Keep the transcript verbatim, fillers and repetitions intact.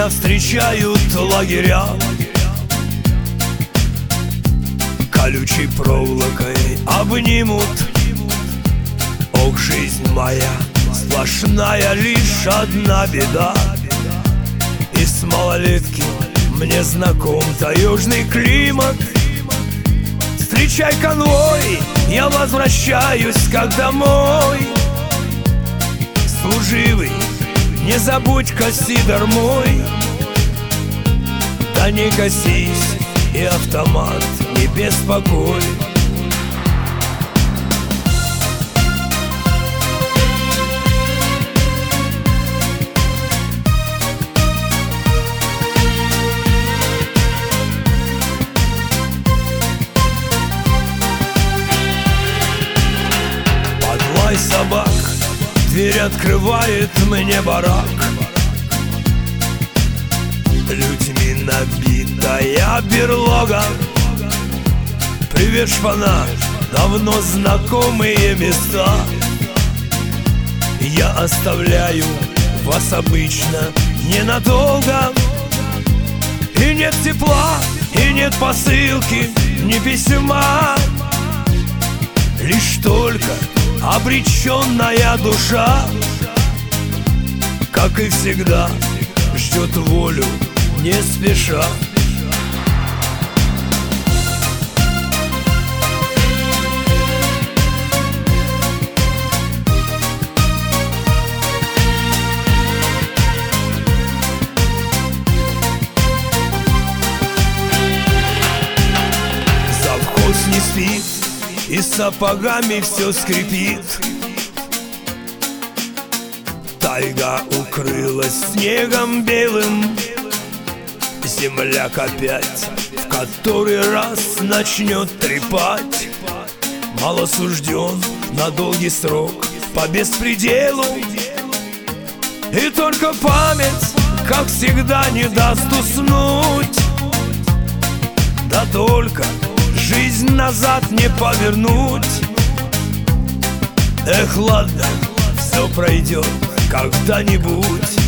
Меня встречают лагеря колючей проволокой обнимут. Ох, жизнь моя сплошная, лишь одна беда. Из малолетки мне знаком таежный климат. Встречай конвой, я возвращаюсь как домой. Служивый, не забудь-ка, сидор мой. Да не косись, и автомат не беспокой. Лай собак, дверь открывает мне барак. Людьми набитая берлога. Привет, шпана, давно знакомые места. Я оставляю вас обычно ненадолго. И нет тепла, и нет посылки, ни письма. Лишь только обреченная душа, как и всегда, ждет волю не спеша. Завхоз не спит, и сапогами все скрипит. Тайга укрылась снегом белым. Земляк опять в который раз начнет трепать. Мало сужден на долгий срок по беспределу. И только память, как всегда, не даст уснуть. Да только жизнь назад не повернуть. Эх, ладно, все пройдет когда-нибудь.